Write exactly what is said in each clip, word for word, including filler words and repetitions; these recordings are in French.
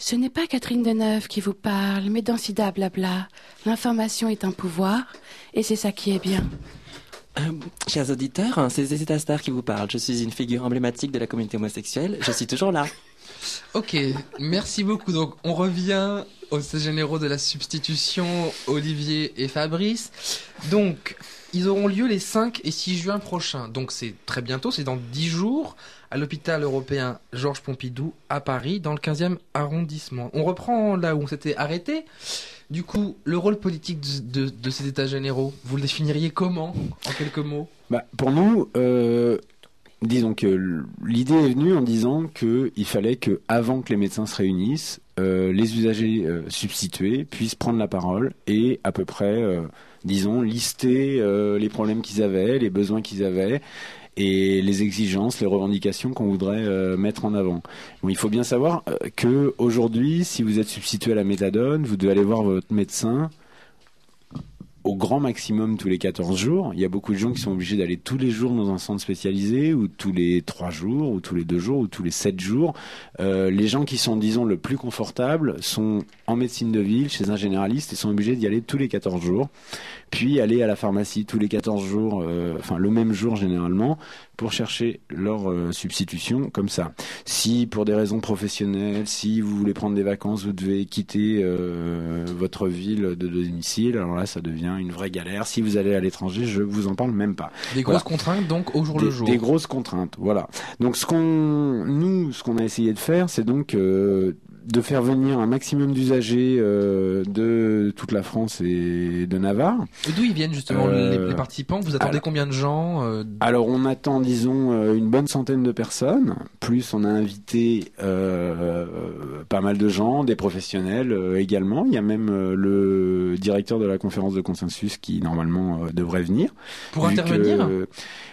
Ce n'est pas Catherine Deneuve qui vous parle, mais dans Sida Blabla. L'information est un pouvoir, et c'est ça qui est bien. Euh, chers auditeurs, c'est Zézé Star qui vous parle. Je suis une figure emblématique de la communauté homosexuelle. Je suis toujours là. Ok, merci beaucoup. Donc, on revient aux États généraux de la substitution, Olivier et Fabrice. Donc, ils auront lieu les cinq et six juin prochains. Donc, c'est très bientôt, c'est dans dix jours, à l'hôpital européen Georges Pompidou, à Paris, dans le quinzième arrondissement. On reprend là où on s'était arrêté. Du coup, le rôle politique de, de, de ces États généraux, vous le définiriez comment, en quelques mots ? Bah, pour nous, euh, disons que l'idée est venue en disant qu'il fallait que, avant que les médecins se réunissent, euh, les usagers euh, substitués puissent prendre la parole et à peu près, euh, disons, lister euh, les problèmes qu'ils avaient, les besoins qu'ils avaient, et les exigences, les revendications qu'on voudrait euh, mettre en avant. Bon, il faut bien savoir euh, que aujourd'hui, si vous êtes substitué à la méthadone, vous devez aller voir votre médecin au grand maximum tous les quatorze jours. Il y a beaucoup de gens qui sont obligés d'aller tous les jours dans un centre spécialisé, ou tous les trois jours, ou tous les deux jours, ou tous les sept jours. Euh, les gens qui sont, disons, le plus confortables sont en médecine de ville, chez un généraliste, et sont obligés d'y aller tous les quatorze jours. Puis aller à la pharmacie tous les quatorze jours, euh, enfin le même jour généralement, pour chercher leur euh, substitution comme ça. Si pour des raisons professionnelles, si vous voulez prendre des vacances, vous devez quitter euh, votre ville de domicile, alors là ça devient une vraie galère. Si vous allez à l'étranger, je vous en parle même pas. Des grosses voilà. contraintes donc au jour des, le jour. Des grosses contraintes, voilà. Donc ce qu'on, nous, ce qu'on a essayé de faire, c'est donc euh, de faire venir un maximum d'usagers euh, de toute la France et de Navarre. Et d'où ils viennent justement euh, les, les participants ? Vous attendez alors, combien de gens euh... Alors on attend, disons, euh, une bonne centaine de personnes. Plus on a invité euh, pas mal de gens, des professionnels euh, également. Il y a même euh, le directeur de la conférence de consensus qui normalement euh, devrait venir. Pour intervenir que,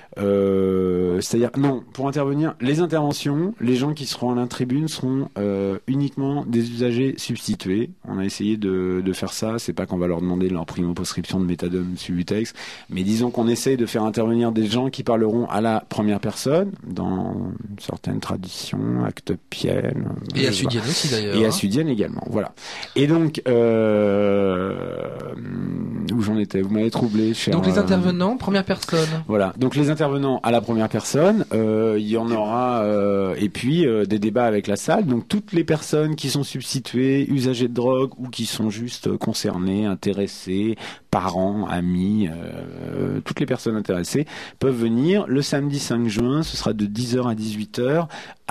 Euh, c'est-à-dire, non, pour intervenir, les interventions, les gens qui seront à la tribune seront euh, uniquement des usagers substitués. On a essayé de, de faire ça, c'est pas qu'on va leur demander leur primo-prescription de méthadone Subutex, mais disons qu'on essaye de faire intervenir des gens qui parleront à la première personne, dans certaines traditions, acte pienne. Et à Sudienne aussi d'ailleurs. Et hein. à Sudienne également, voilà. Et donc, euh, où j'en étais, vous m'avez troublé, cher. Donc les intervenants, première personne. Voilà, donc les intervenants à la première personne, euh, il y en aura, euh, et puis euh, des débats avec la salle. Donc toutes les personnes qui sont substituées, usagers de drogue ou qui sont juste concernées, intéressées, parents, amis, euh, toutes les personnes intéressées peuvent venir le samedi cinq juin. Ce sera de dix heures à dix-huit heures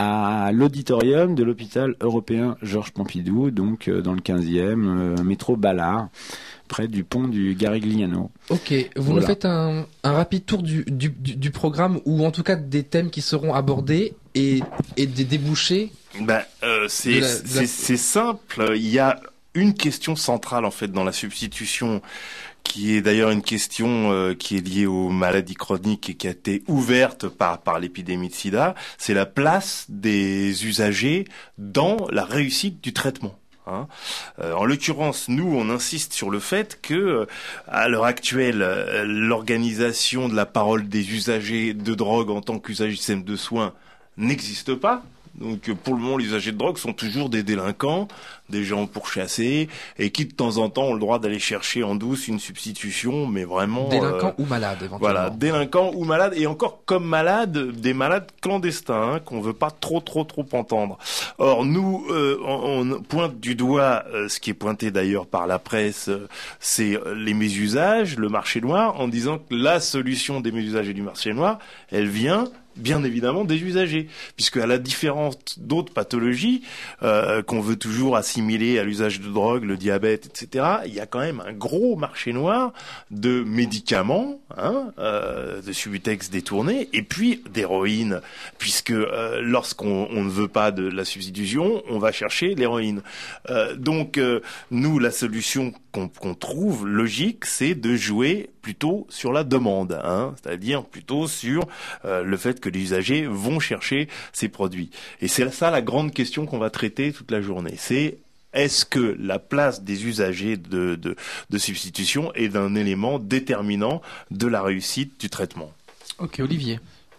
à l'auditorium de l'hôpital européen Georges Pompidou, donc euh, dans le quinzième, euh, métro Ballard, près du pont du Garigliano. Ok, vous voilà. nous faites un, un rapide tour du, du, du, du programme, ou en tout cas des thèmes qui seront abordés et, et des débouchés. Ben, euh, c'est, la, c'est, la... c'est simple. Il y a une question centrale en fait dans la substitution, qui est d'ailleurs une question euh, qui est liée aux maladies chroniques et qui a été ouverte par par l'épidémie de sida. C'est la place des usagers dans la réussite du traitement. Hein. Euh, en l'occurrence, nous, on insiste sur le fait que, euh, à l'heure actuelle, euh, l'organisation de la parole des usagers de drogue en tant qu'usagers de système de soins n'existe pas. Donc, pour le moment, les usagers de drogue sont toujours des délinquants, des gens pourchassés, et qui, de temps en temps, ont le droit d'aller chercher en douce une substitution, mais vraiment... Délinquants euh, ou malades, éventuellement. Voilà, délinquants ou malades, et encore comme malades, des malades clandestins, hein, qu'on veut pas trop, trop, trop entendre. Or, nous, euh, on, on pointe du doigt, euh, ce qui est pointé d'ailleurs par la presse, euh, c'est les mésusages, le marché noir, en disant que la solution des mésusages et du marché noir, elle vient... bien évidemment des usagers, puisque à la différence d'autres pathologies euh, qu'on veut toujours assimiler à l'usage de drogue, le diabète, et cetera, il y a quand même un gros marché noir de médicaments, hein, euh, de Subutex détournés, et puis d'héroïne, puisque euh, lorsqu'on on ne veut pas de la substitution, on va chercher l'héroïne. Euh, donc euh, nous, la solution qu'on, qu'on trouve logique, c'est de jouer plutôt sur la demande, hein, c'est-à-dire plutôt sur euh, le fait que les usagers vont chercher ces produits. Et c'est ça la grande question qu'on va traiter toute la journée. C'est est-ce que la place des usagers de, de, de substitution est un élément déterminant de la réussite du traitement ? Ok, Olivier.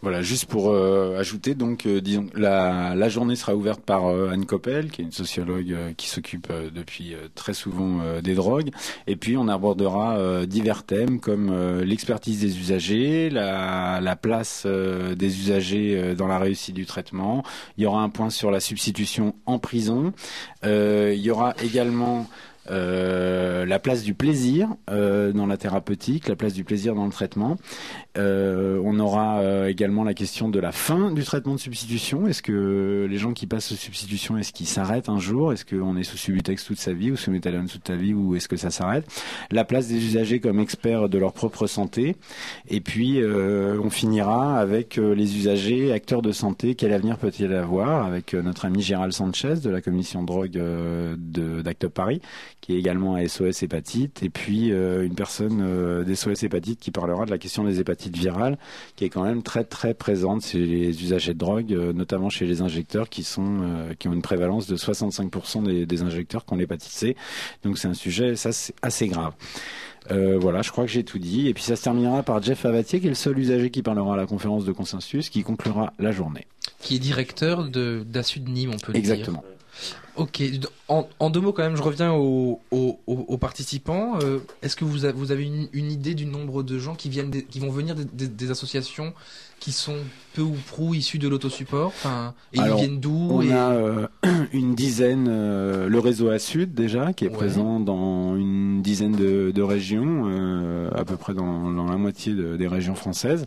Voilà, juste pour euh, ajouter, donc, euh, disons, la, la journée sera ouverte par euh, Anne Coppel, qui est une sociologue euh, qui s'occupe euh, depuis euh, très souvent euh, des drogues. Et puis, on abordera euh, divers thèmes comme euh, l'expertise des usagers, la, la place euh, des usagers euh, dans la réussite du traitement. Il y aura un point sur la substitution en prison. Euh, il y aura également Euh, la place du plaisir euh, dans la thérapeutique, la place du plaisir dans le traitement. Euh, on aura euh, également la question de la fin du traitement de substitution. Est-ce que les gens qui passent aux substitutions, est-ce qu'ils s'arrêtent un jour? Est-ce qu'on est sous Subutex toute sa vie ou sous méthadone toute sa vie, ou est-ce que ça s'arrête? La place des usagers comme experts de leur propre santé. Et puis euh, on finira avec euh, les usagers, acteurs de santé. Quel avenir peut-il avoir? Avec euh, notre ami Gérald Sanchez de la commission drogue euh, de, d'Act Up Paris, qui est également à S O S Hépatite, et puis euh, une personne euh, d'S O S Hépatite qui parlera de la question des hépatites virales, qui est quand même très très présente chez les usagers de drogue, euh, notamment chez les injecteurs qui sont euh, qui ont une prévalence de soixante-cinq pour cent des, des injecteurs qui ont l'hépatite C. Donc c'est un sujet, ça c'est assez grave. Euh, voilà, je crois que j'ai tout dit. Et puis ça se terminera par Jeff Avatier, qui est le seul usager qui parlera à la conférence de consensus, qui conclura la journée. Qui est directeur de d'Assud Nîmes, on peut le dire. Exactement. Ok, en, en deux mots quand même, je reviens aux, aux, aux participants. Euh, est-ce que vous, a, vous avez une, une idée du nombre de gens qui, viennent des, qui vont venir des, des, des associations qui sont peu ou prou issues de l'autosupport, enfin, et Alors, ils viennent d'où? On et... a euh, une dizaine, euh, le réseau Assud déjà, qui est Ouais. présent dans une dizaine de, de régions, euh, à peu près dans, dans la moitié de, des régions françaises.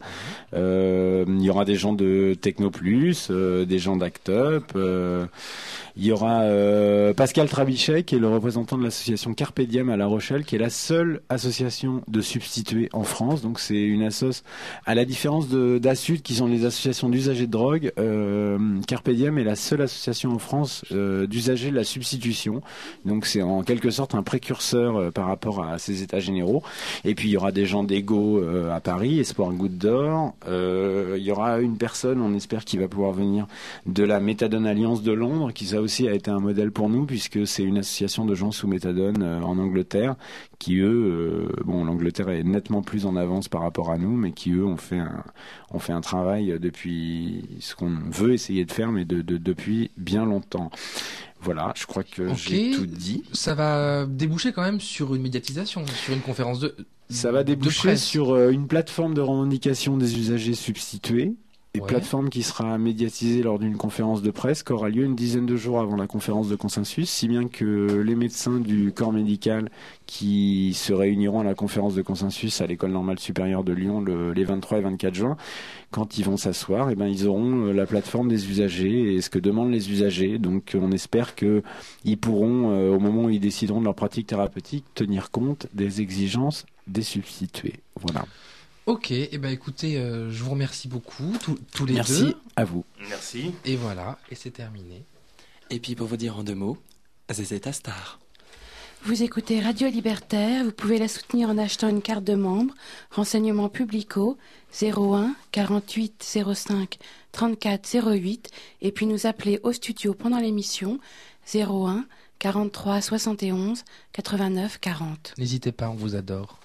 Euh, il y aura des gens de Technoplus, euh, des gens d'Act Up. Euh, il y aura euh, Pascal Trabichet, qui est le représentant de l'association Carpe Diem à La Rochelle, qui est la seule association de substitués en France. Donc c'est une assoce, à la différence de d'Assud, qui sont les associations d'usagers de drogue. Euh, Carpe Diem est la seule association en France euh, d'usagers de la substitution. Donc c'est en quelque sorte un précurseur euh, par rapport à ces états généraux. Et puis il y aura des gens d'Ego euh, à Paris, Espoir Goutte d'Or. Euh, il y aura une personne, on espère, qui va pouvoir venir de la Méthadone Alliance de Londres, qui ça aussi a été un modèle pour nous, puisque c'est une association de gens sous méthadone euh, en Angleterre, qui eux, euh, bon, l'Angleterre est nettement plus en avance par rapport à nous, mais qui eux ont fait un, ont fait un travail depuis ce qu'on veut essayer de faire, mais de, de, depuis bien longtemps. Voilà, je crois que Ok. j'ai tout dit. Ça va déboucher quand même sur une médiatisation, sur une conférence de Ça va de déboucher presse. sur euh, une plateforme de revendication des usagers substitués. Et Ouais. plateforme qui sera médiatisée lors d'une conférence de presse qui aura lieu une dizaine de jours avant la conférence de consensus, si bien que les médecins du corps médical qui se réuniront à la conférence de consensus à l'École normale supérieure de Lyon le, les vingt-trois et vingt-quatre juin, quand ils vont s'asseoir, eh ben, ils auront la plateforme des usagers et ce que demandent les usagers. Donc on espère qu'ils pourront, euh, au moment où ils décideront de leur pratique thérapeutique, tenir compte des exigences des substitués. Voilà. Ok, et eh ben écoutez, euh, je vous remercie beaucoup, tous, tous les Merci deux. à vous. Merci. Et voilà, et c'est terminé. Et puis pour vous dire en deux mots, Zézé ta star. Vous écoutez Radio Libertaire, vous pouvez la soutenir en achetant une carte de membre, renseignements publicaux zéro un quarante-huit zéro cinq trente-quatre zéro huit, et puis nous appeler au studio pendant l'émission zéro un quarante-trois soixante et onze quatre-vingt-neuf quarante. N'hésitez pas, on vous adore.